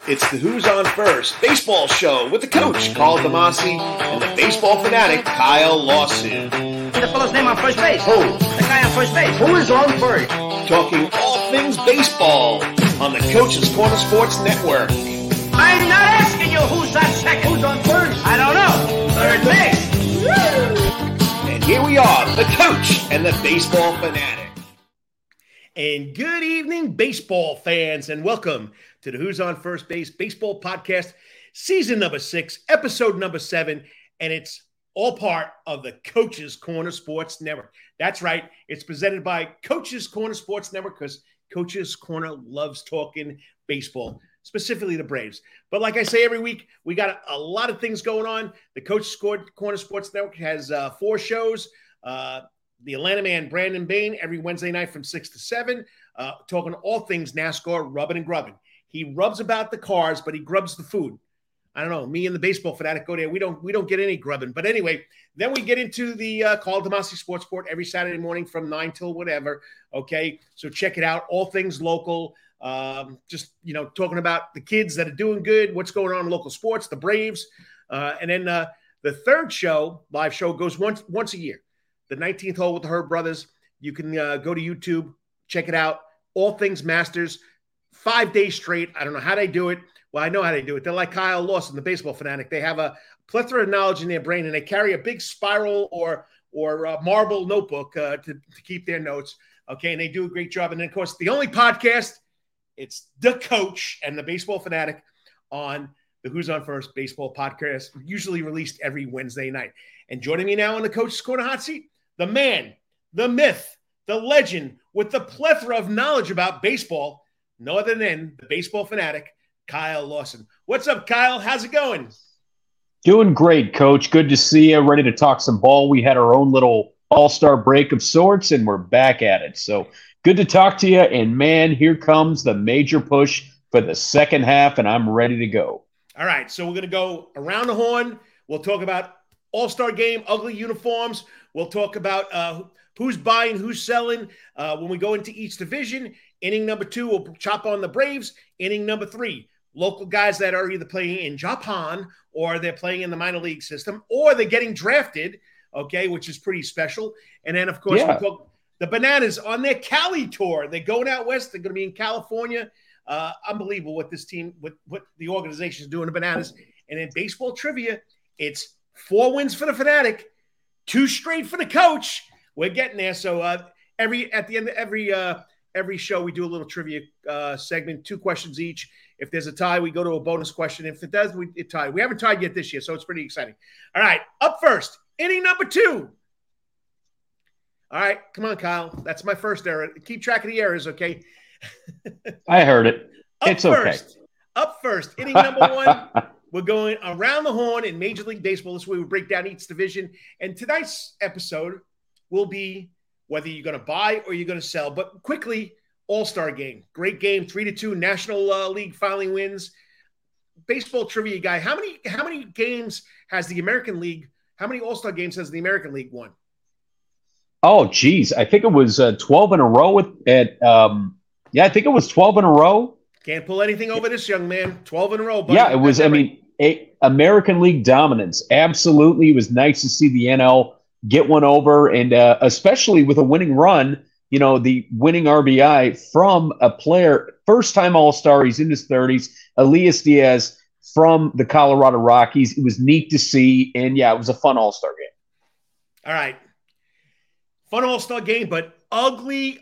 It's the Who's On First baseball show with the coach, Carl Damasi, and the baseball fanatic, Kyle Lawson. The fellow's name on first base. Who? The guy on first base. Who is on first? Talking all things baseball on the Coach's Corner Sports Network. I'm not asking you who's on second. Who's on first? I don't know. Third base. And here we are, the coach and the baseball fanatic. And good evening, baseball fans, and welcome to the Who's on First Base Baseball Podcast, season number 6, episode number 7, and it's all part of the Coach's Corner Sports Network. That's right. It's presented by Coach's Corner Sports Network because Coach's Corner loves talking baseball, specifically the Braves. But like I say every week, we got a lot of things going on. The Coach's Corner Sports Network has 4 shows. The Atlanta man, Brandon Bain, every Wednesday night from 6 to 7, talking all things NASCAR, rubbing and grubbing. He rubs about the cars, but he grubs the food. I don't know. Me and the baseball fanatic go there. We don't get any grubbing. But anyway, then we get into the Carl Damasi Sports Sport every Saturday morning from 9 till whatever. Okay, so check it out. All things local. Just, talking about the kids that are doing good, what's going on in local sports, the Braves. And then the third show, live show, goes once a year. The 19th hole with the Herb Brothers. You can go to YouTube, check it out. All things Masters, 5 days straight. I don't know how they do it. Well, I know how they do it. They're like Kyle Lawson, the baseball fanatic. They have a plethora of knowledge in their brain, and they carry a big spiral or marble notebook to keep their notes. Okay, and they do a great job. And then, of course, the only podcast, it's the Coach and the baseball fanatic on the Who's on First baseball podcast, usually released every Wednesday night. And joining me now on the Coach's Corner hot seat, the man, the myth, the legend, with the plethora of knowledge about baseball, no other than the baseball fanatic, Kyle Lawson. What's up, Kyle? How's it going? Doing great, Coach. Good to see you. Ready to talk some ball. We had our own little all-star break of sorts, and we're back at it. So good to talk to you. And, man, here comes the major push for the second half, and I'm ready to go. All right, so we're going to go around the horn. We'll talk about All-Star Game, ugly uniforms. We'll talk about who's buying, who's selling. When we go into each division, inning number 2, we'll chop on the Braves. Inning number 3, local guys that are either playing in Japan or they're playing in the minor league system or they're getting drafted, okay, which is pretty special. And then, of course, we talk the Bananas on their Cali tour. They're going out west. They're going to be in California. Unbelievable what this team, what the organization is doing, the Bananas. And in baseball trivia, it's 4 wins for the fanatic, 2 straight for the coach. We're getting there. So at the end of every show, we do a little trivia segment, 2 questions each. If there's a tie, we go to a bonus question. If it does, we tie. We haven't tied yet this year, so it's pretty exciting. All right, up first, inning number 2. All right, come on, Kyle. That's my first error. Keep track of the errors, okay? I heard it. It's okay. Up first, inning number 1. We're going around the horn in Major League Baseball. This way we break down each division. And tonight's episode will be whether you're going to buy or you're going to sell. But quickly, All-Star Game. Great game, 3-2. National League finally wins. Baseball trivia guy, how many games has the American League, how many All-Star games has the American League won? Oh, geez. I think it was 12 in a row I think it was 12 in a row. Can't pull anything over this young man. 12 in a row. Buddy. Yeah, it was, American League dominance. Absolutely. It was nice to see the NL get one over, and especially with a winning run, the winning RBI from a player, first-time All-Star, he's in his 30s, Elias Diaz from the Colorado Rockies. It was neat to see, and, yeah, it was a fun All-Star game. All right. Fun All-Star game, but ugly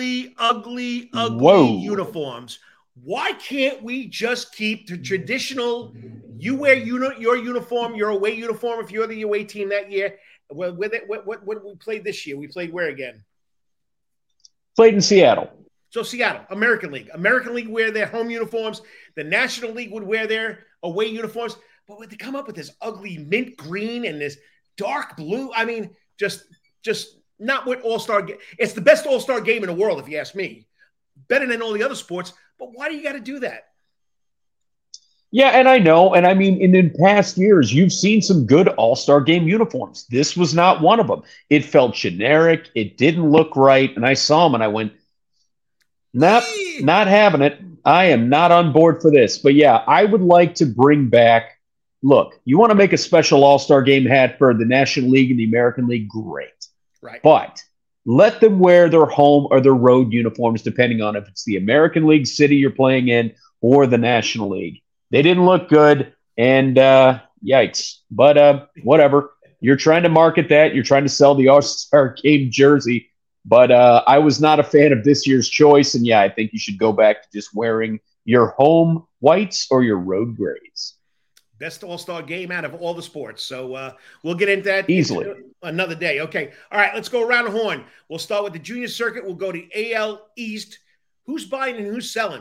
uniforms. Why can't we just keep the traditional, you wear your uniform, your away uniform if you're the away team that year? What we played this year? We played where again? Played in Seattle. So Seattle, American League. American League wear their home uniforms. The National League would wear their away uniforms. But when they come up with this ugly mint green and this dark blue, I mean, just not what All-Star game. It's the best All-Star game in the world, if you ask me. Better than all the other sports. But why do you got to do that? Yeah, and I know. And I mean, in the past years, you've seen some good All-Star game uniforms. This was not one of them. It felt generic. It didn't look right. And I saw them and I went, nope, not having it. I am not on board for this. But yeah, I would like to bring back. Look, you want to make a special All-Star Game hat for the National League and the American League? Great. Right. But let them wear their home or their road uniforms, depending on if it's the American League city you're playing in or the National League. They didn't look good, and yikes. But whatever. You're trying to market that. You're trying to sell the All-Star Game jersey. But I was not a fan of this year's choice. And, yeah, I think you should go back to just wearing your home whites or your road grays. Best All-Star Game out of all the sports. So we'll get into that easily another day. Okay. All right, let's go around the horn. We'll start with the junior circuit. We'll go to AL East. Who's buying and who's selling?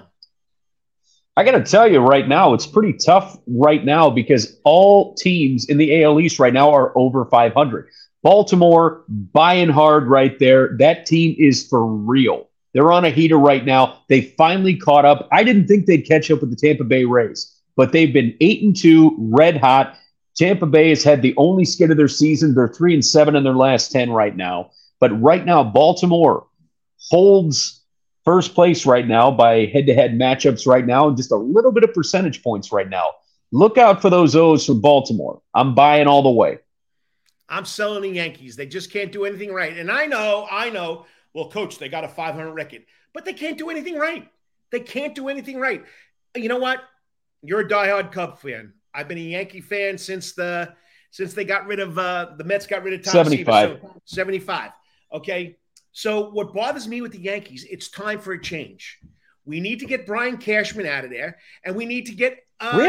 I got to tell you right now, it's pretty tough right now because all teams in the AL East right now are over 500. Baltimore buying hard right there. That team is for real. They're on a heater right now. They finally caught up. I didn't think they'd catch up with the Tampa Bay Rays, but they've been 8-2, red hot. Tampa Bay has had the only skid of their season. They're 3-7 in their last 10 right now. But right now, Baltimore holds first place right now by head-to-head matchups right now, and just a little bit of percentage points right now. Look out for those O's from Baltimore. I'm buying all the way. I'm selling the Yankees. They just can't do anything right. And I know. Well, Coach, they got a 500 record, but they can't do anything right. They can't do anything right. You know what? You're a diehard Cub fan. I've been a Yankee fan since they got rid of the Mets got rid of Tom 75. Seaver, so 75. Okay. So what bothers me with the Yankees, it's time for a change. We need to get Brian Cashman out of there, and we need to get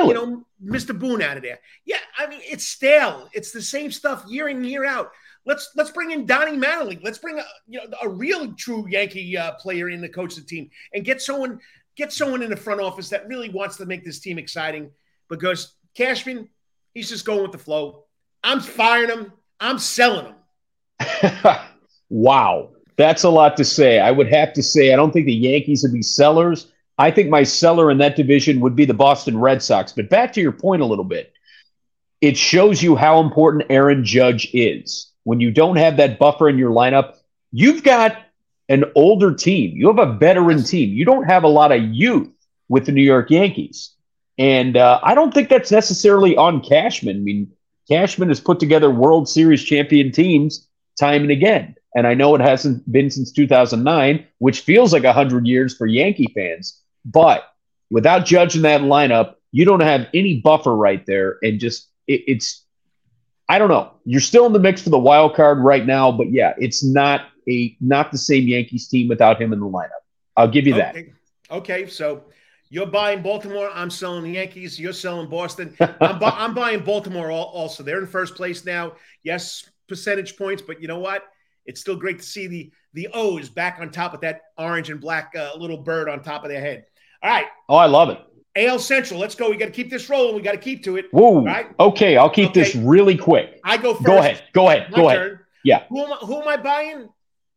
Mr. Boone out of there. Yeah, I mean, it's stale. It's the same stuff year in, year out. Let's bring in Donnie Mattingly. Let's bring a real true Yankee player in to coach the team, and get someone in the front office that really wants to make this team exciting, because Cashman, he's just going with the flow. I'm firing him. I'm selling him. Wow. That's a lot to say. I would have to say I don't think the Yankees would be sellers. I think my seller in that division would be the Boston Red Sox. But back to your point a little bit, it shows you how important Aaron Judge is. When you don't have that buffer in your lineup, you've got an older team. You have a veteran team. You don't have a lot of youth with the New York Yankees. And I don't think that's necessarily on Cashman. I mean, Cashman has put together World Series champion teams time and again. And I know it hasn't been since 2009, which feels like 100 years for Yankee fans. But without Judge in that lineup, you don't have any buffer right there. And just it's I don't know. You're still in the mix for the wild card right now. But, yeah, it's not the same Yankees team without him in the lineup. I'll give you that. Okay, so you're buying Baltimore. I'm selling the Yankees. You're selling Boston. I'm buying Baltimore also. They're in first place now. Yes, percentage points, but you know what? It's still great to see the O's back on top of that orange and black little bird on top of their head. All right. Oh, I love it. AL Central. Let's go. We got to keep this rolling. We got to keep to it. Whoa. Right? Okay, I'll keep this really quick. I go first. Go ahead. Turn. Yeah. Who am I buying?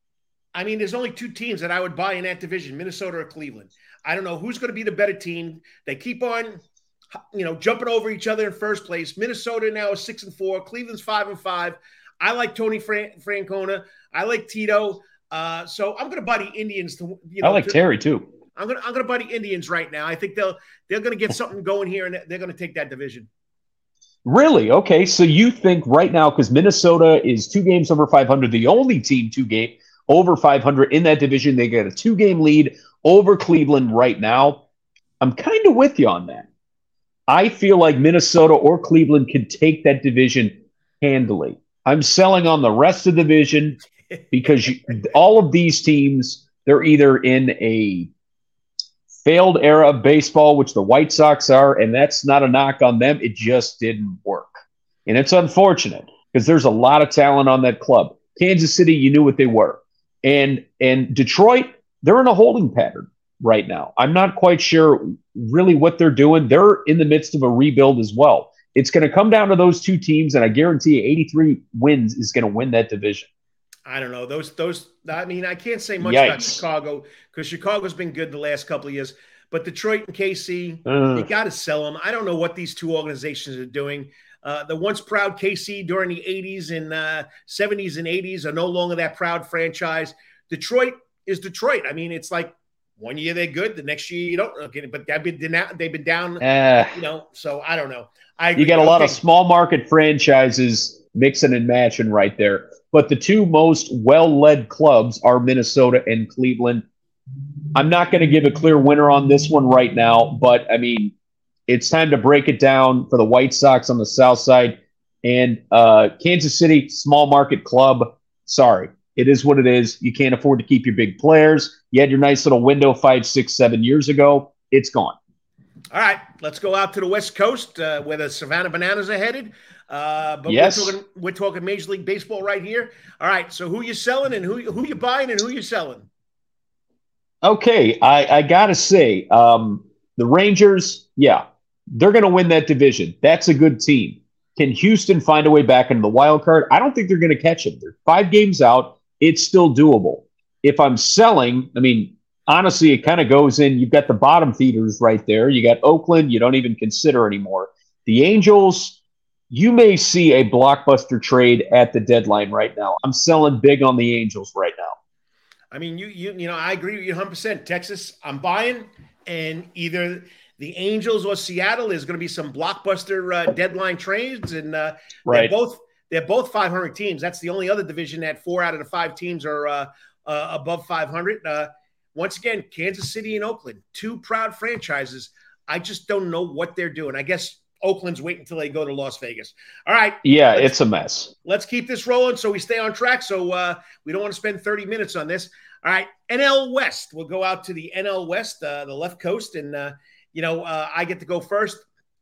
I mean, there's only two teams that I would buy in that division, Minnesota or Cleveland. I don't know who's going to be the better team. They keep on, jumping over each other in first place. Minnesota now is 6-4. Cleveland's 5-5. I like Tony Francona. I like Tito. So I'm going to buy the Indians. I like Terry too. I'm going to buy the Indians right now. I think they're going to get something going here, and they're going to take that division. Really? Okay. So you think right now, because Minnesota is 2 games over 500, the only team 2 game over 500 in that division, they get a 2-game lead over Cleveland right now. I'm kind of with you on that. I feel like Minnesota or Cleveland could take that division handily. I'm selling on the rest of the division because all of these teams, they're either in a failed era of baseball, which the White Sox are, and that's not a knock on them. It just didn't work. And it's unfortunate because there's a lot of talent on that club. Kansas City, you knew what they were. And Detroit, they're in a holding pattern right now. I'm not quite sure really what they're doing. They're in the midst of a rebuild as well. It's going to come down to those 2 teams, and I guarantee you 83 wins is going to win that division. I don't know. I mean, I can't say much about Chicago because Chicago's been good the last couple of years. But Detroit and KC, you got to sell them. I don't know what these 2 organizations are doing. The once proud KC during the 80s and 70s and 80s are no longer that proud franchise. Detroit is Detroit. I mean, it's like One year they're good, the next year you don't get it. But they've been down, so I don't know. You got a lot of small market franchises mixing and matching right there. But the two most well-led clubs are Minnesota and Cleveland. I'm not going to give a clear winner on this one right now, but I mean, it's time to break it down for the White Sox on the south side. And Kansas City, small market club, sorry. It is what it is. You can't afford to keep your big players. You had your nice little window 5, 6, 7 years ago. It's gone. All right, let's go out to the West Coast where the Savannah Bananas are headed. But yes. we're talking Major League Baseball right here. All right, so who you selling and who you buying and who you selling? Okay, I got to say, the Rangers, they're going to win that division. That's a good team. Can Houston find a way back into the wild card? I don't think they're going to catch them. They're 5 games out. It's still doable. If I'm selling, I mean, honestly, it kind of goes in. You've got the bottom feeders right there. You got Oakland. You don't even consider anymore. The Angels, you may see a blockbuster trade at the deadline right now. I'm selling big on the Angels right now. I mean, you know, I agree with you 100%. Texas, I'm buying, and either the Angels or Seattle is going to be some blockbuster deadline trades, and right. They're both 500 teams. That's the only other division that 4 out of the 5 teams are above 500. Once again, Kansas City and Oakland, 2 proud franchises. I just don't know what they're doing. I guess Oakland's waiting until they go to Las Vegas. All right. Yeah, it's a mess. Let's keep this rolling so we stay on track. So we don't want to spend 30 minutes on this. All right. NL West. We'll go out to the NL West, the left coast. And, I get to go first.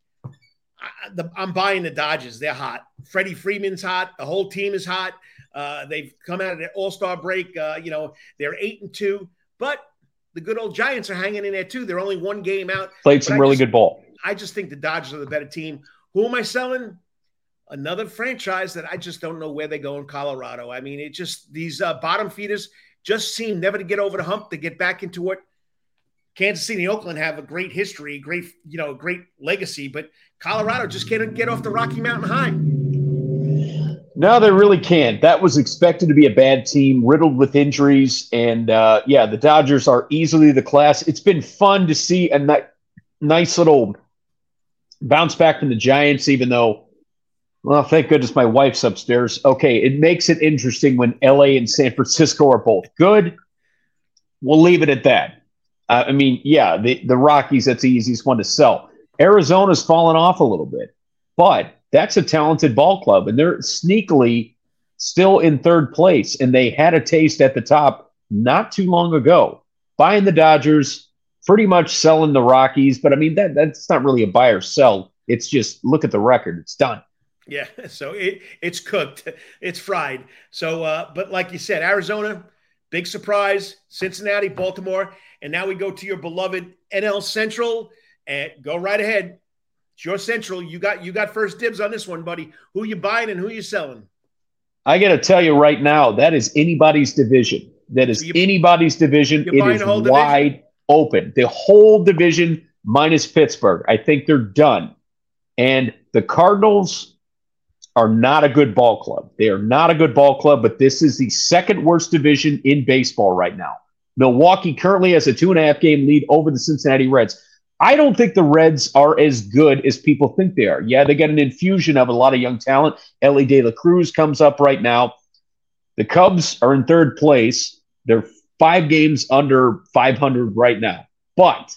I'm buying the Dodgers. They're hot. Freddie Freeman's hot. The whole team is hot. They've come out of the All-Star break. They're 8-2. But the good old Giants are hanging in there, too. They're only 1 game out. Played some really good ball. I just think the Dodgers are the better team. Who am I selling? Another franchise that I just don't know where they go in Colorado. I mean, it just these bottom feeders just seem never to get over the hump, to get back into what Kansas City and Oakland have a great history, great legacy, but Colorado just can't get off the Rocky Mountain high. No, they really can't. That was expected to be a bad team, riddled with injuries. And, the Dodgers are easily the class. It's been fun to see a nice little bounce back from the Giants, even though, well, thank goodness my wife's upstairs. Okay, it makes it interesting when LA and San Francisco are both good. We'll leave it at that. The Rockies, that's the easiest one to sell. Arizona's fallen off a little bit, but that's a talented ball club, and they're sneakily still in 3rd place, and they had a taste at the top not too long ago. Buying the Dodgers, pretty much selling the Rockies, but I mean, that's not really a buy or sell. It's just look at the record. It's done. Yeah, so it's cooked. It's fried. So, but like you said, Arizona, big surprise, Cincinnati, Baltimore, and now we go to your beloved NL Central, and go right ahead. It's your Central. You got first dibs on this one, buddy. Who you buying and who you selling? I got to tell you right now, that is anybody's division. That is anybody's division. It is wide open. The whole division minus Pittsburgh. I think they're done. And the Cardinals are not a good ball club. They are not a good ball club, but this is the 2nd worst division in baseball right now. Milwaukee currently has a 2.5 game lead over the Cincinnati Reds. I don't think the Reds are as good as people think they are. Yeah, they got an infusion of a lot of young talent. Ellie De La Cruz comes up right now. The Cubs are in 3rd place. They're 5 games under 500 right now. But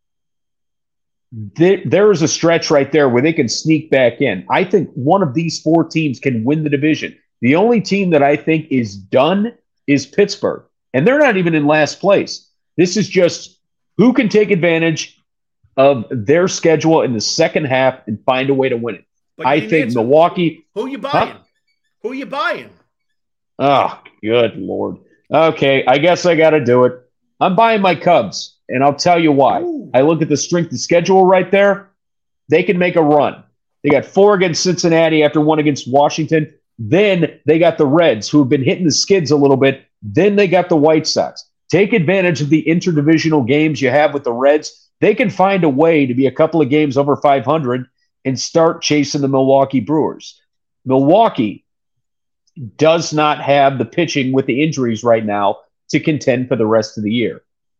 there is a stretch right there where they can sneak back in. I think one of these 4 teams can win the division. The only team that I think is done is Pittsburgh. And they're not even in last place. This is just who can take advantage of their schedule in the second half and find a way to win it. I think Milwaukee. Who you buying? Huh? Who you buying? Oh, good Lord. Okay, I guess I got to do it. I'm buying my Cubs, and I'll tell you why. Ooh. I look at the strength of schedule right there. They can make a run. They got 4 against Cincinnati after 1 against Washington. Then they got the Reds, who have been hitting the skids a little bit. Then they got the White Sox. Take advantage of the interdivisional games you have with the Reds. They can find a way to be a couple of games over 500 and start chasing the Milwaukee Brewers. Milwaukee does not have the pitching with the injuries right now to contend for the rest of the year.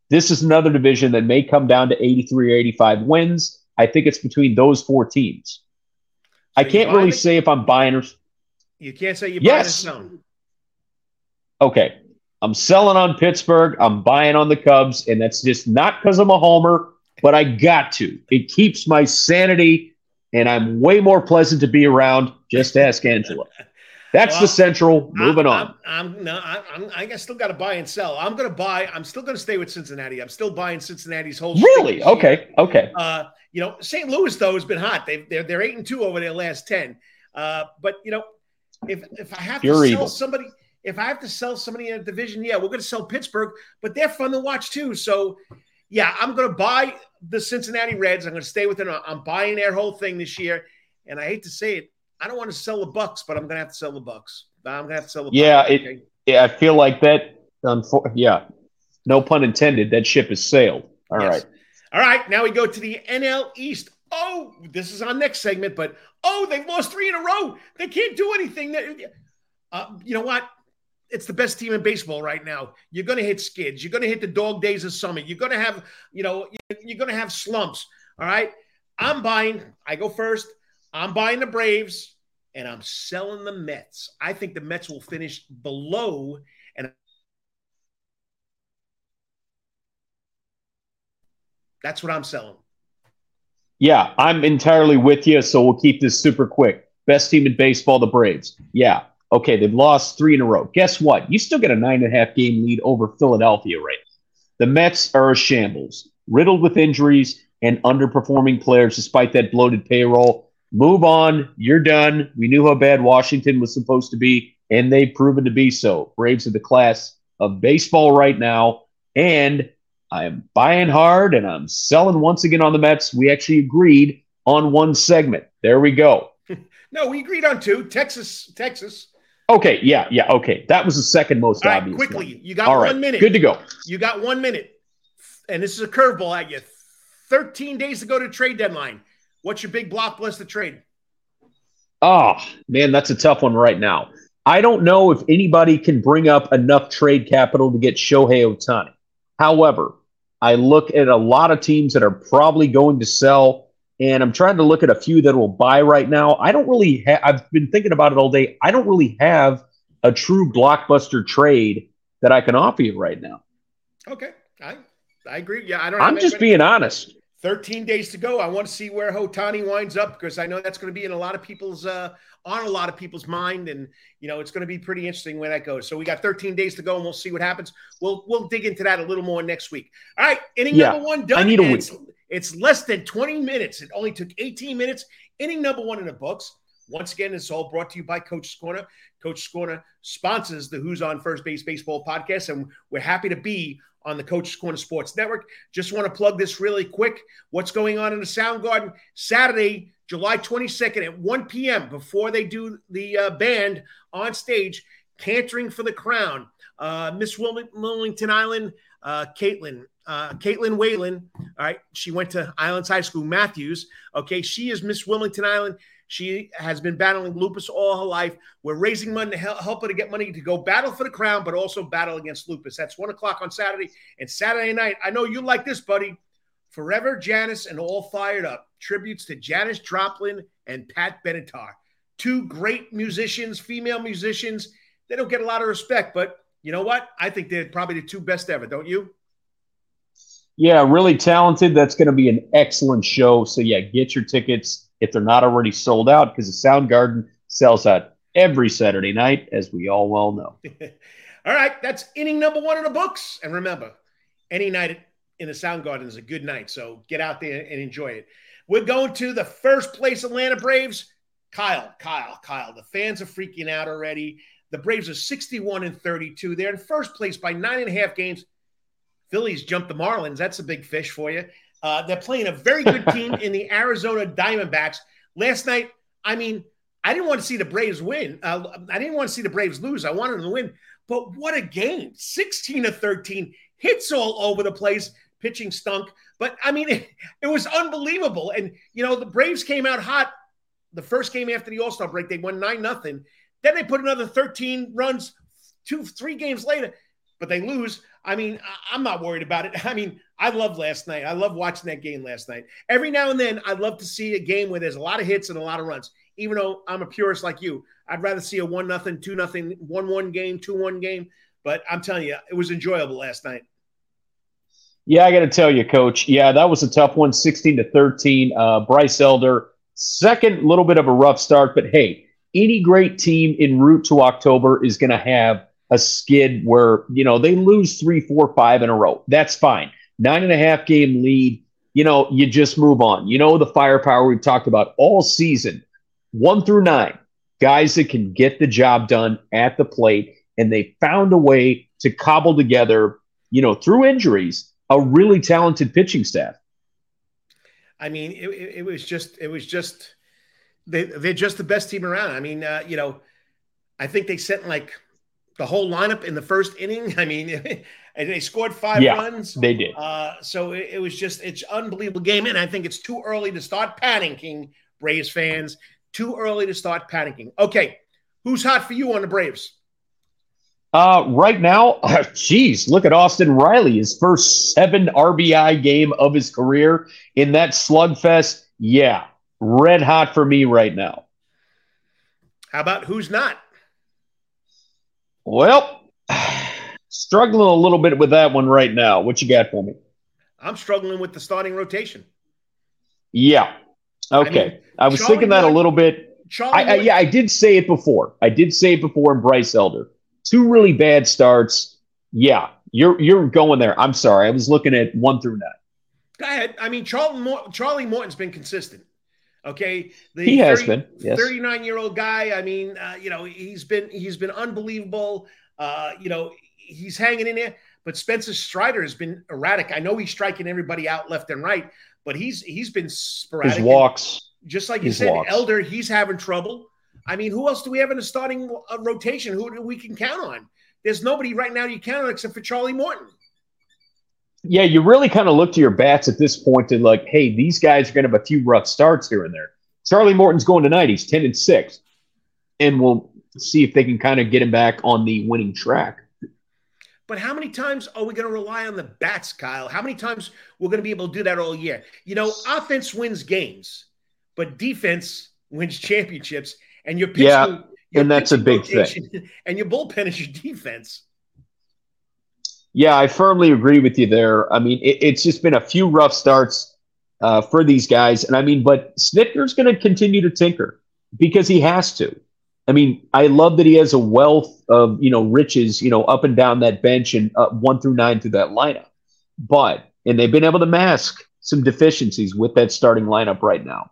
This is another division that may come down to 83 or 85 wins. I think it's between those four teams. I can't really say if I'm buying or... You can't say you're buying or selling. Okay. I'm selling on Pittsburgh. I'm buying on the Cubs, and that's just not because I'm a homer, but I got to. It keeps my sanity, and I'm way more pleasant to be around. Just ask Angela. That's the Central. Moving on. I still got to buy and sell. I'm still going to stay with Cincinnati. I'm still buying Cincinnati's whole. Really? Okay. St. Louis though has been hot. They're 8-2 over their last 10. But if I have to sell somebody, if I have to sell somebody in a division, we're going to sell Pittsburgh. But they're fun to watch too. So I'm going to buy the Cincinnati Reds. I'm going to stay with them. I'm buying their whole thing this year. And I hate to say it, I don't want to sell the Bucks, but I'm going to have to sell the Bucks. I'm going to have to sell the Bucks. I feel like that. No pun intended. That ship has sailed. All right. All right. Now we go to the NL East. Oh, this is our next segment, but they've lost 3 in a row. They can't do anything. You know what? It's the best team in baseball right now. You're going to hit skids. You're going to hit the dog days of summer. You're going to have, you're going to have slumps. All right. I'm buying. I go first. I'm buying the Braves, and I'm selling the Mets. I think the Mets will finish below, and that's what I'm selling. Yeah, I'm entirely with you, so we'll keep this super quick. Best team in baseball, the Braves. Yeah. Okay, they've lost 3 in a row. Guess what? You still get a 9.5 game lead over Philadelphia right now. The Mets are a shambles, riddled with injuries and underperforming players despite that bloated payroll. Move on. You're done. We knew how bad Washington was supposed to be, and they've proven to be so. Braves are the class of baseball right now, and I'm buying hard, and I'm selling once again on the Mets. We actually agreed on one segment. There we go. No, we agreed on 2. Texas. Okay, yeah, okay. That was the second most obvious. Quickly, one. You got 1 minute. Good to go. You got 1 minute, and this is a curveball at you. 13 days to go to trade deadline. What's your big blockbuster trade? Oh, man, that's a tough one right now. I don't know if anybody can bring up enough trade capital to get Shohei Ohtani. However, I look at a lot of teams that are probably going to sell, and I'm trying to look at a few that will buy right now. I don't really I've been thinking about it all day. I don't really have a true blockbuster trade that I can offer you right now. Okay. I agree. Yeah, I'm just being honest. 13 days to go. I want to see where Ohtani winds up because I know that's going to be in a lot of people's mind, and it's going to be pretty interesting where that goes. So we got 13 days to go, and we'll see what happens. We'll dig into that a little more next week. All right, inning number 1 done. I need a week. It's less than 20 minutes. It only took 18 minutes. Inning number 1 in the books. Once again, it's all brought to you by Coach's Corner. Coach's Corner sponsors the Who's on First Base Baseball podcast, and we're happy to be on the Coach's Corner Sports Network. Just want to plug this really quick. What's going on in the Soundgarden? Saturday, July 22nd at 1 p.m. before they do the band on stage, Cantering for the Crown. Miss Wilmington Island, Caitlin Whalen. All right. She went to Islands High School, Matthews. Okay. She is Miss Wilmington Island. She has been battling lupus all her life. We're raising money to help her to get money to go battle for the crown, but also battle against lupus. That's 1 o'clock on Saturday. And Saturday night, I know you like this, buddy. Forever Janice and All Fired Up. Tributes to Janis Joplin and Pat Benatar. 2 great musicians, female musicians. They don't get a lot of respect, but you know what? I think they're probably the 2 best ever, don't you? Yeah, really talented. That's going to be an excellent show. So, get your tickets if they're not already sold out, because the Soundgarden sells out every Saturday night, as we all well know. All right, that's inning number 1 in the books. And remember, any night in the Soundgarden is a good night, so get out there and enjoy it. We're going to the first place Atlanta Braves. Kyle. The fans are freaking out already. The Braves are 61-32. They're in first place by 9.5 games. Phillies jumped the Marlins. That's a big fish for you. They're playing a very good team in the Arizona Diamondbacks. Last night, I didn't want to see the Braves win. I didn't want to see the Braves lose. I wanted them to win. But what a game. 16-13. Hits all over the place. Pitching stunk. But, it was unbelievable. And, the Braves came out hot. The first game after the All-Star break, they won 9-0. Then they put another 13 runs 3 games later. But they lose. I mean, I'm not worried about it. I mean, I love last night. I love watching that game last night. Every now and then, I'd love to see a game where there's a lot of hits and a lot of runs. Even though I'm a purist like you, I'd rather see a 1-0, 2-0, 1-1 game, 2-1 game. But I'm telling you, it was enjoyable last night. Yeah, I got to tell you, Coach. Yeah, that was a tough one, 16-13. Bryce Elder, second, little bit of a rough start. But, hey, any great team en route to October is going to have a skid where, they lose 3, 4, 5 in a row. That's fine. 9.5 game lead, you just move on. The firepower we've talked about all season, 1 through 9, guys that can get the job done at the plate. And they found a way to cobble together, through injuries, a really talented pitching staff. I mean, it was just they're just the best team around. I mean, I think they sent like the whole lineup in the first inning. I mean, and they scored 5 runs. They did. So it's unbelievable game. And I think it's too early to start panicking, Braves fans. Too early to start panicking. Okay, who's hot for you on the Braves? Right now, look at Austin Riley, his first 7 RBI game of his career in that slugfest. Yeah, red hot for me right now. How about who's not? Well, struggling a little bit with that one right now. What you got for me? I'm struggling with the starting rotation. Yeah. Okay. I was thinking that a little bit. I did say it before. In Bryce Elder. 2 really bad starts. Yeah, you're going there. I'm sorry. I was looking at 1 through 9. Go ahead. I mean, Charlie Morton's been consistent. Okay, he has been. Yes. 39-year-old guy. I mean, he's been unbelievable. He's hanging in there. But Spencer Strider has been erratic. I know he's striking everybody out left and right, but he's been sporadic. His walks, just like you said, Elder, he's having trouble. I mean, who else do we have in the starting rotation? Who we can count on? There's nobody right now you count on except for Charlie Morton. Yeah, you really kind of look to your bats at this point and like, hey, these guys are going to have a few rough starts here and there. Charlie Morton's going tonight. He's 10-6. And we'll see if they can kind of get him back on the winning track. But how many times are we going to rely on the bats, Kyle? How many times we're going to be able to do that all year? Offense wins games, but defense wins championships. And your pitching, and that's a big thing. And your bullpen is your defense. Yeah, I firmly agree with you there. I mean, it's just been a few rough starts for these guys. And I mean, but Snitker's going to continue to tinker because he has to. I mean, I love that he has a wealth of, riches, up and down that bench and 1 through 9 through that lineup. And they've been able to mask some deficiencies with that starting lineup right now.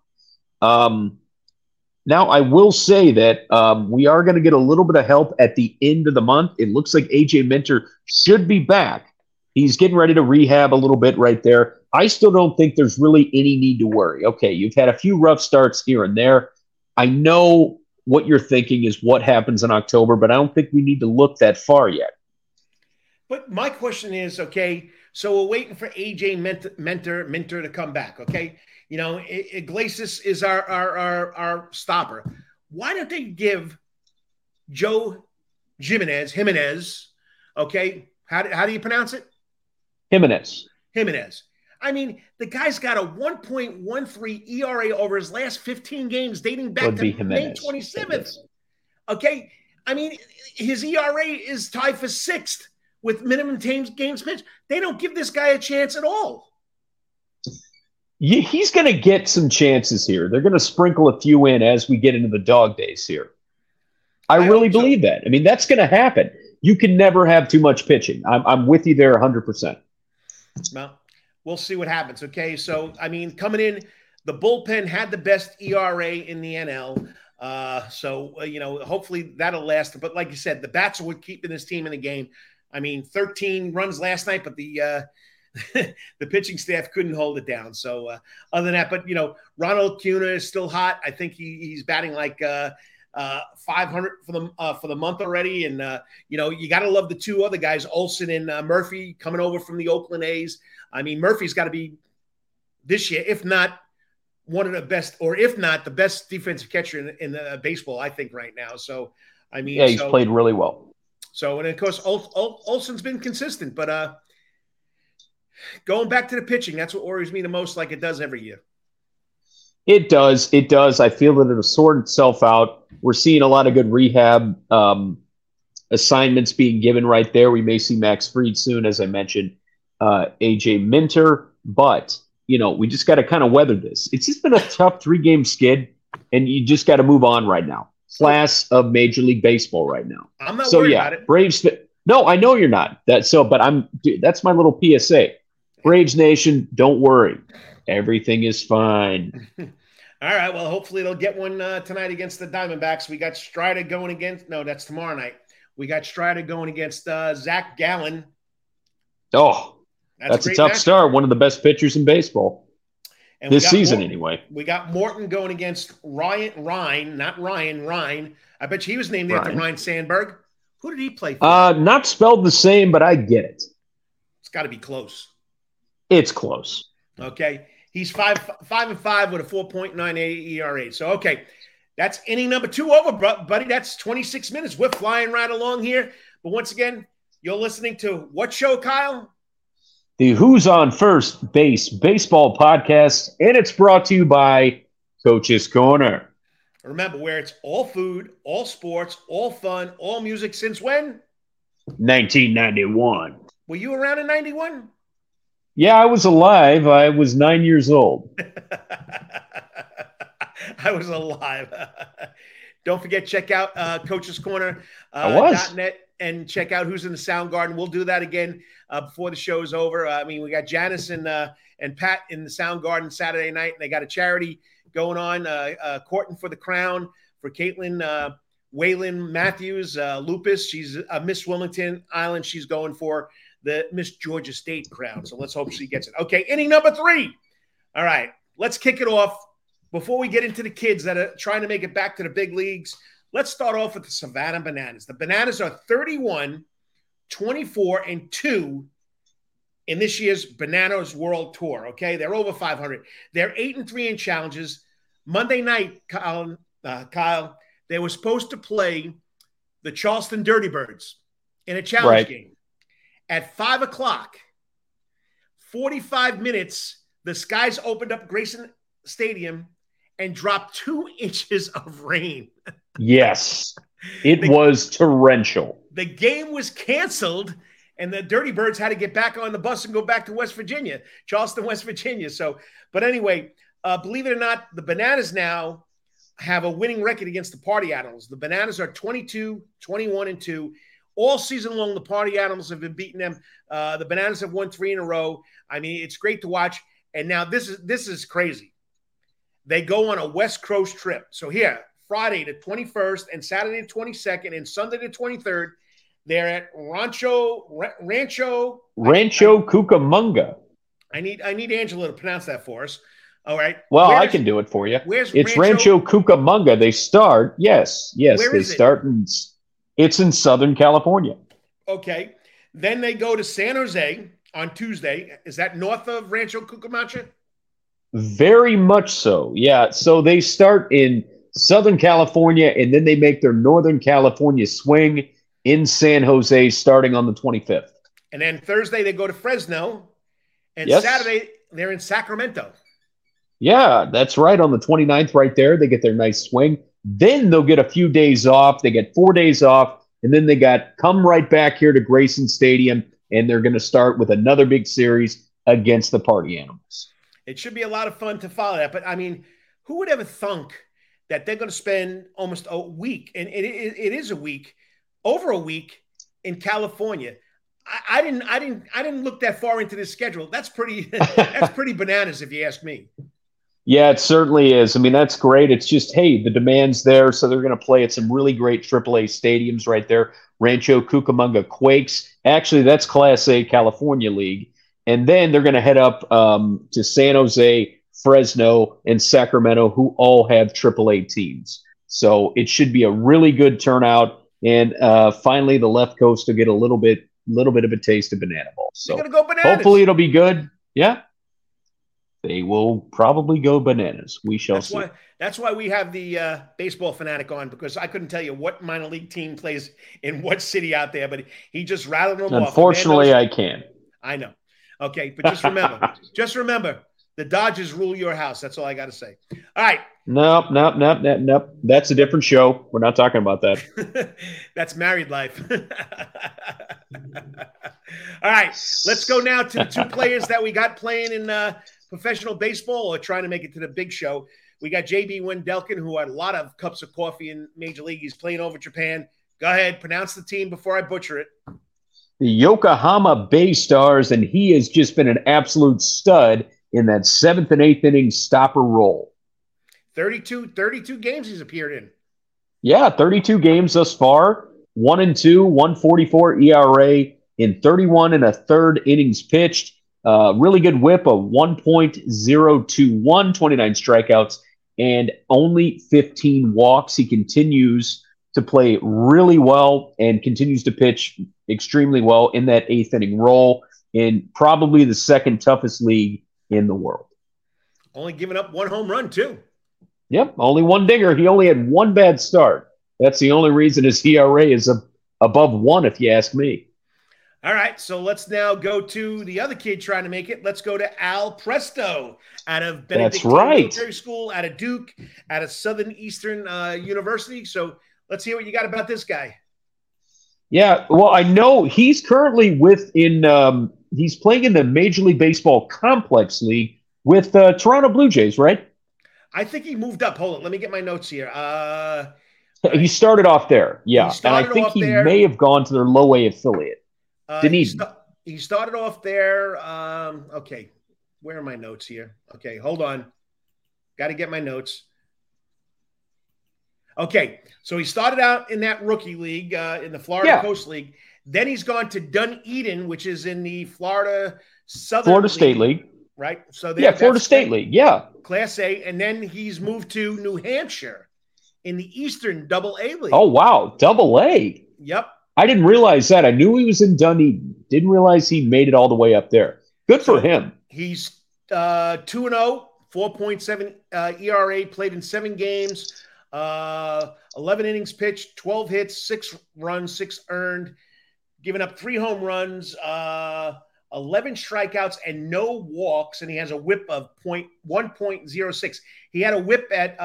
Now, I will say that we are going to get a little bit of help at the end of the month. It looks like A.J. Minter should be back. He's getting ready to rehab a little bit right there. I still don't think there's really any need to worry. Okay, you've had a few rough starts here and there. I know what you're thinking is what happens in October, but I don't think we need to look that far yet. But my question is, okay, so we're waiting for A.J. Minter to come back, okay? Iglesias is our stopper. Why don't they give Joe Jimenez, okay? How do you pronounce it? Jimenez. I mean, the guy's got a 1.13 ERA over his last 15 games dating back to May 27th. Okay? I mean, his ERA is tied for 6th with minimum games pitched. They don't give this guy a chance at all. Yeah, he's going to get some chances here. They're going to sprinkle a few in as we get into the dog days here. I really believe that. I mean, that's going to happen. You can never have too much pitching. I'm with you there 100%. Well, we'll see what happens, okay? So, I mean, coming in, the bullpen had the best ERA in the NL. Hopefully that'll last. But like you said, the bats are what keeping this team in the game. I mean, 13 runs last night, but the pitching staff couldn't hold it down. So other than that, but, Ronald Acuna is still hot. I think he's batting like 500 for the month already. And, you got to love the 2 other guys, Olsen and Murphy, coming over from the Oakland A's. I mean, Murphy's got to be this year, if not one of the best, or if not the best defensive catcher in the baseball, I think right now. So, I mean, he's played really well. So, and of course, Olson's been consistent, but going back to the pitching, that's what worries me the most, like it does every year. It does. It does. I feel that it'll sort itself out. We're seeing a lot of good rehab assignments being given right there. We may see Max Fried soon, as I mentioned, AJ Minter. But, we just got to kind of weather this. It's just been a tough 3-game skid, and you just got to move on right now. Class of Major League Baseball right now. I'm not worried about it. Braves. No, I know you're not. That's my little PSA. Braves Nation, don't worry. Everything is fine. All right. Well, hopefully they'll get one tonight against the Diamondbacks. We got Strider going against – no, that's tomorrow night. We got Strider going against Zach Gallen. Oh, that's a tough start. One of the best pitchers in baseball and this season anyway. We got Morton going against Ryan. I bet you he was named after Ryan Sandberg. Who did he play for? Not spelled the same, but I get it. It's got to be close. It's close. Okay. He's 5-5 with a 4.98 ERA. So, okay, that's inning number 2 over, buddy. That's 26 minutes. We're flying right along here. But once again, you're listening to what show, Kyle? The Who's on First Base Baseball Podcast, and it's brought to you by Coach's Corner. Remember, where it's all food, all sports, all fun, all music. Since when? 1991. Were you around in 91? Yeah, I was alive. I was 9 years old. I was alive. Don't forget, check out Coach's Corner .net and check out Who's in the Soundgarden. We'll do that again before the show is over. We got Janice and Pat in the Soundgarden Saturday night, and they got a charity going on, Courting for the Crown for Caitlin Waylon Matthews, lupus. She's Miss Wilmington Island. She's going for the Miss Georgia State crown. So let's hope she gets it. Okay, inning number 3. All right, let's kick it off. Before we get into the kids that are trying to make it back to the big leagues, let's start off with the Savannah Bananas. The Bananas are 31, 24, and 2 in this year's Bananas World Tour, okay? They're over 500. They're 8-3 in challenges. Monday night, Kyle, they were supposed to play the Charleston Dirty Birds in a challenge game. At 5 o'clock, 45 minutes, the skies opened up Grayson Stadium and dropped 2 inches of rain. Yes, it was torrential. The game was canceled, and the Dirty Birds had to get back on the bus and go back to West Virginia, Charleston, West Virginia. So, but anyway, believe it or not, the Bananas now have a winning record against the Party Animals. The Bananas are 22, 21, and 2. All season long, the Party Animals have been beating them. The Bananas have won 3 in a row. I mean, it's great to watch. And now this is crazy. They go on a West Coast trip. So here, Friday the 21st and Saturday the 22nd and Sunday the 23rd, they're at Rancho Cucamonga. I need Angela to pronounce that for us. All right. Well, I can do it for you. It's Rancho Cucamonga. They start. Yes. They start it's in Southern California. Okay. Then they go to San Jose on Tuesday. Is that north of Rancho Cucamonga? Very much so. Yeah. So they start in Southern California, and then they make their Northern California swing in San Jose starting on the 25th. And then Thursday they go to Fresno. And Saturday they're in Sacramento. Yeah, that's right. On the 29th right there, they get their nice swing. Then they'll get a few days off. They get 4 days off. And then they come right back here to Grayson Stadium, and they're going to start with another big series against the Party Animals. It should be a lot of fun to follow that. But, I mean, who would ever thunk that they're going to spend almost a week, and it is a week, over a week in California? I didn't look that far into this schedule. That's pretty bananas if you ask me. Yeah, it certainly is. I mean, that's great. It's just, hey, the demand's there, so they're going to play at some really great AAA stadiums right there. Rancho Cucamonga Quakes. Actually, that's Class A California League. And then they're going to head up to San Jose, Fresno, and Sacramento, who all have AAA teams. So it should be a really good turnout. And finally, the left coast will get a little bit of a taste of banana ball. So go bananas. Hopefully it'll be good. Yeah. they will probably go bananas. We shall see. That's why we have the baseball fanatic on, because I couldn't tell you what minor league team plays in what city out there, but he just rattled them off. Unfortunately, I can. I know. Okay, but just remember, the Dodgers rule your house. That's all I got to say. All right. Nope. That's a different show. We're not talking about that. That's married life. All right, let's go now to the two players that we got playing in professional baseball or trying to make it to the big show. We got JB Wendelken, who had a lot of cups of coffee in Major League. He's playing over Japan. Go ahead, pronounce the team before I butcher it. The Yokohama Bay Stars, and he has just been an absolute stud in that 7th and 8th inning stopper role. 32 games he's appeared in. Yeah, 32 games thus far. 1-2, 144 ERA in 31 and a third innings pitched. Really good whip of 1.021, 29 strikeouts, and only 15 walks. He continues to play really well and continues to pitch extremely well in that 8th inning role in probably the second toughest league in the world. Only giving up one home run, too. Yep, only one dinger. He only had one bad start. That's the only reason his ERA is above 1, if you ask me. All right, so let's now go to the other kid trying to make it. Let's go to Al Presto out of Benedictine Military School, out of Duke, out of Southern Eastern University. So let's hear what you got about this guy. Yeah, well, I know he's currently he's playing in the Major League Baseball Complex League with Toronto Blue Jays, right? I think he moved up. Hold on, let me get my notes here. He started off there, yeah. And I think he may have gone to their low A affiliate. He started off there. Okay, where are my notes here? Okay, hold on. Got to get my notes. Okay, so he started out in that rookie league, in the Florida Coast League. Then he's gone to Dunedin, which is in the Florida State League. Right? So Florida State League, yeah. Class A. And then he's moved to New Hampshire in the Eastern AA League. Oh, wow. AA. Yep. I didn't realize that. I knew he was in Dunedin. Didn't realize he made it all the way up there. Good for him. He's 2-0, 4.7 ERA, played in 7 games, 11 innings pitched, 12 hits, 6 runs, 6 earned, giving up 3 home runs, 11 strikeouts, and no walks, and he has a whip of 1.06. He had a whip at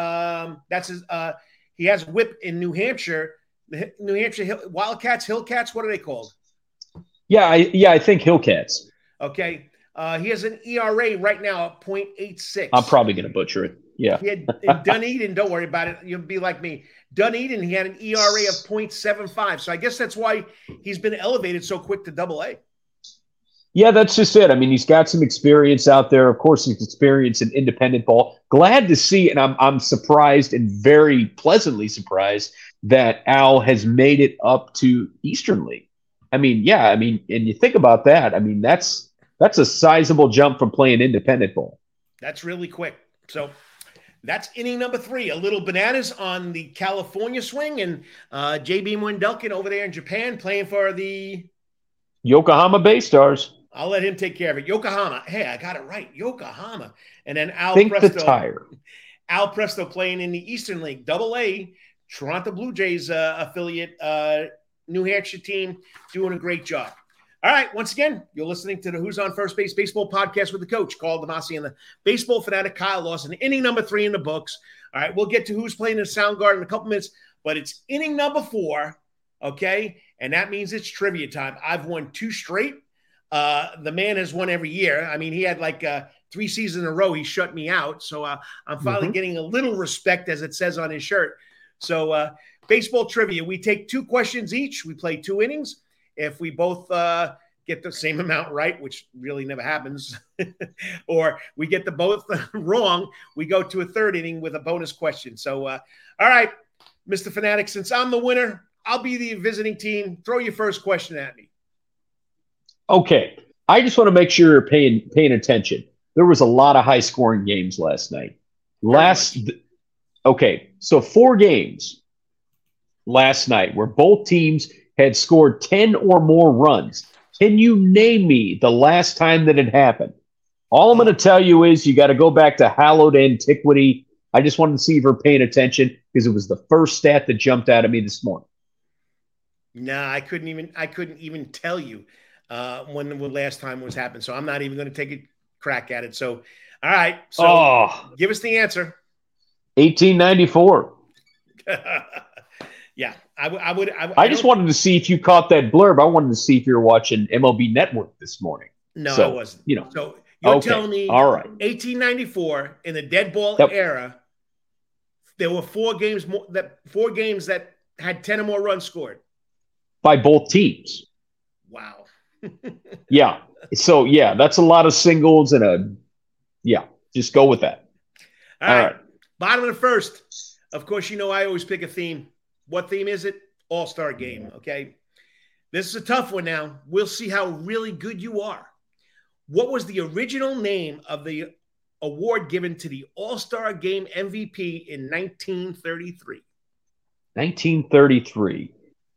he has a whip in New Hampshire. The New Hampshire Wildcats, Hillcats, what are they called? Yeah, I think Hillcats. Okay. He has an ERA right now of 0.86. I'm probably going to butcher it. Yeah. He had in Dunedin, don't worry about it. You'll be like me. Dunedin, he had an ERA of 0.75. So I guess that's why he's been elevated so quick to AA. Yeah, that's just it. I mean, he's got some experience out there. Of course, he's experienced in independent ball. Glad to see, and I'm surprised and very pleasantly surprised that Al has made it up to Eastern League. I mean, and you think about that. I mean, that's a sizable jump from playing independent ball. That's really quick. So that's inning number 3. A little bananas on the California swing, and JB Wendelken over there in Japan playing for the Yokohama Bay Stars. I'll let him take care of it. Yokohama. Hey, I got it right. Yokohama. And then Al Presto playing in the Eastern League, AA, Toronto Blue Jays affiliate, New Hampshire team, doing a great job. All right, once again, you're listening to the Who's on First Base Baseball podcast with the coach, Carl DeMasi, and the baseball fanatic, Kyle Lawson. Inning number 3 in the books. All right, we'll get to who's playing in Soundgarden in a couple minutes, but it's inning number 4, okay? And that means it's trivia time. I've won 2 straight. The man has won every year. I mean, he had like 3 seasons in a row. He shut me out. So I'm finally getting a little respect, as it says on his shirt. So baseball trivia, we take 2 questions each. We play 2 innings. If we both get the same amount right, which really never happens, or we get the both wrong, we go to a 3rd inning with a bonus question. So, all right, Mr. Fanatic, since I'm the winner, I'll be the visiting team. Throw your first question at me. Okay. I just want to make sure you're paying attention. There was a lot of high-scoring games last night. Okay, so 4 games last night where both teams had scored 10 or more runs. Can you name me the last time that it happened? All I'm going to tell you is you got to go back to hallowed antiquity. I just wanted to see if you're paying attention because it was the first stat that jumped out at me this morning. No, I couldn't even tell you when the last time was happened. So I'm not even going to take a crack at it. So, all right. So give us the answer. 1894. Yeah, I just wanted to see if you caught that blurb. I wanted to see if you were watching MLB Network this morning. No, I wasn't. So you're telling me, all right, 1894 in the dead ball era, there were four games that had 10 or more runs scored by both teams. Wow. Yeah. So that's a lot of singles and just go with that. All right. Bottom of the first. Of course, I always pick a theme. What theme is it? All-Star Game. Okay. This is a tough one now. We'll see how really good you are. What was the original name of the award given to the All-Star Game MVP in 1933? 1933.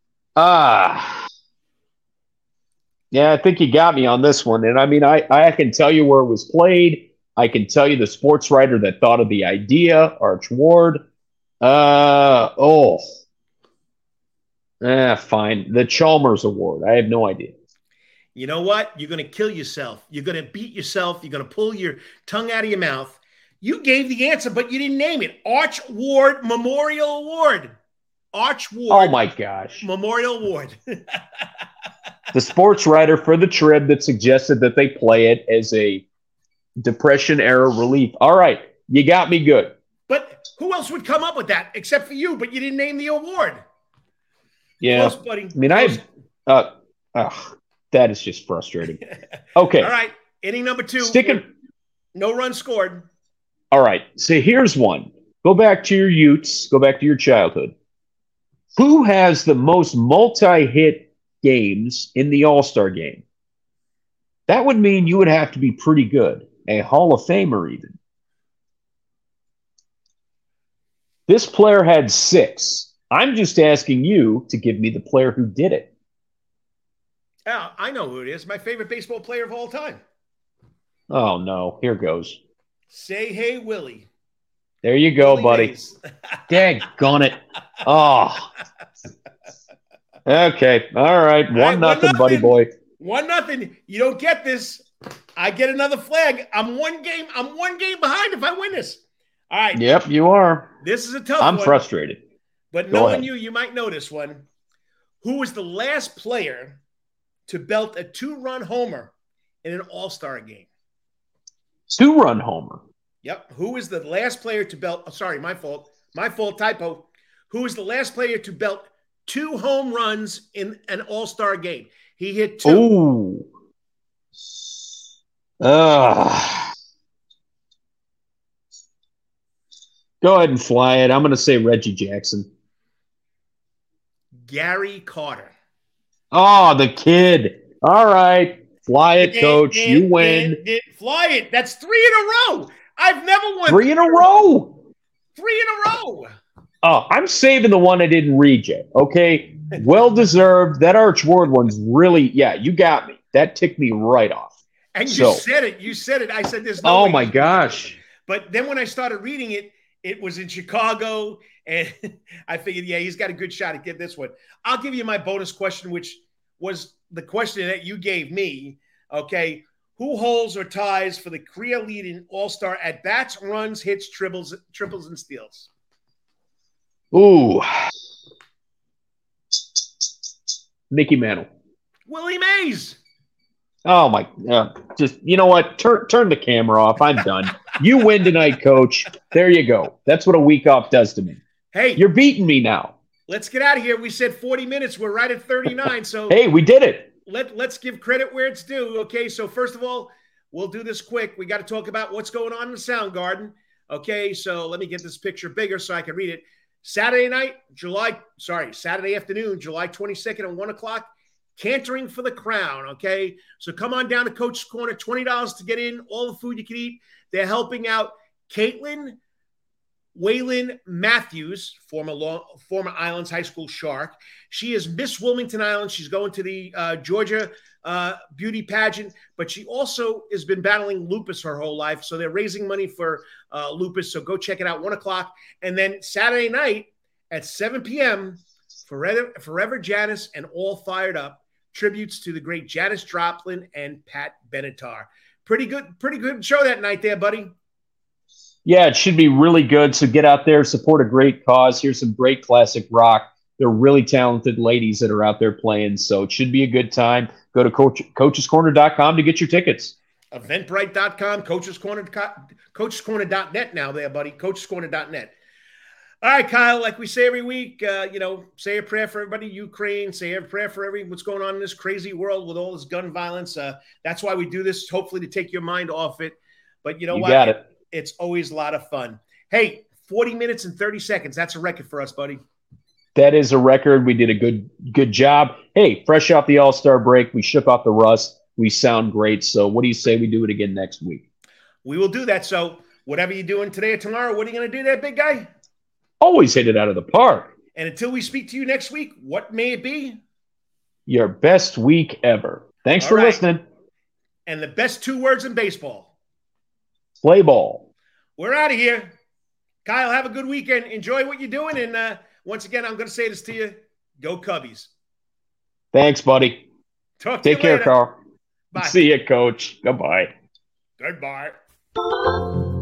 Yeah, I think you got me on this one. And I mean, I can tell you where it was played. I can tell you the sports writer that thought of the idea, Arch Ward. Fine. The Chalmers Award. I have no idea. You know what? You're going to kill yourself. You're going to beat yourself. You're going to pull your tongue out of your mouth. You gave the answer, but you didn't name it. Arch Ward Memorial Award. Arch Ward. Oh, my gosh. Memorial Award. The sports writer for the Trib that suggested that they play it as a Depression-era relief. All right. You got me good. But who else would come up with that except for you? But you didn't name the award. Yeah. Close, buddy. I mean, that is just frustrating. Okay. All right. Inning number 2. No run scored. All right. So here's one. Go back to your youths. Go back to your childhood. Who has the most multi-hit games in the All-Star Game? That would mean you would have to be pretty good. A Hall of Famer even. This player had 6. I'm just asking you to give me the player who did it. Oh, I know who it is. My favorite baseball player of all time. Oh, no. Here goes. Say hey, Willie. There you go, Willie buddy. Daggone it. Oh. Okay. All right. 1-0, buddy boy. 1-0. You don't get this. I get another flag. I'm one game behind if I win this. All right. Yep, you are. This is a tough one. I'm frustrated. But knowing you might know this one. Who was the last player to belt a 2-run homer in an All-Star game? 2-run homer? Yep. Who is the last player to belt? Sorry, my fault. My fault, typo. Who is the last player to belt 2 home runs in an All-Star game? He hit 2. Ooh. Go ahead and fly it. I'm going to say Reggie Jackson. Gary Carter. Oh, the kid. All right. Fly it, coach. You win. Fly it. That's 3 in a row. I've never won. 3 in a row? 3 in a row. Oh, I'm saving the one I didn't read yet. Okay. Well-deserved. That Arch Ward one's really, you got me. That ticked me right off. And you said it. You said it. I said there's no Oh, way. my gosh. But then when I started reading it, it was in Chicago, and I figured, he's got a good shot at getting this one. I'll give you my bonus question, which was the question that you gave me. Okay. Who holds or ties for the career lead in All-Star at bats, runs, hits, triples, and steals? Ooh. Mickey Mantle. Willie Mays. Oh, my. Just, you know what? Turn the camera off. I'm done. You win tonight, coach. There you go. That's what a week off does to me. Hey. You're beating me now. Let's get out of here. We said 40 minutes. We're right at 39. So hey, we did it. Let's give credit where it's due. Okay, so first of all, we'll do this quick. We got to talk about what's going on in the Sound Garden. Okay, so let me get this picture bigger so I can read it. Saturday afternoon, July 22nd at 1 o'clock, Cantering for the Crown, okay? So come on down to Coach's Corner, $20 to get in, all the food you can eat. They're helping out Caitlin Waylon Matthews, former Islands High School Shark. She is Miss Wilmington Island. She's going to the Georgia beauty pageant, but she also has been battling lupus her whole life. So they're raising money for lupus. So go check it out, 1 o'clock. And then Saturday night at 7 p.m., Forever Janice and All Fired Up, tributes to the great Janis Joplin and Pat Benatar. Pretty good show that night there, buddy. Yeah, it should be really good. So get out there, support a great cause. Here's some great classic rock. They're really talented ladies that are out there playing. So it should be a good time. Go to coachescorner.com to get your tickets. Eventbrite.com, coachescorner.net now there, buddy. Coachescorner.net. All right, Kyle, like we say every week, say a prayer for everybody, Ukraine, say a prayer for what's going on in this crazy world with all this gun violence. That's why we do this, hopefully to take your mind off it. But you know what? Got it. It's always a lot of fun. Hey, 40 minutes and 30 seconds. That's a record for us, buddy. That is a record. We did a good job. Hey, fresh off the All-Star break, we shook off the rust. We sound great. So what do you say we do it again next week? We will do that. So whatever you're doing today or tomorrow, what are you going to do there, big guy? Always hit it out of the park. And until we speak to you next week, what may it be? Your best week ever. Thanks for listening. And the best 2 words in baseball. Play ball. We're out of here. Kyle, have a good weekend. Enjoy what you're doing. And once again, I'm going to say this to you. Go Cubbies. Thanks, buddy. Take care, Carl. Bye. See you, Coach. Goodbye. Goodbye.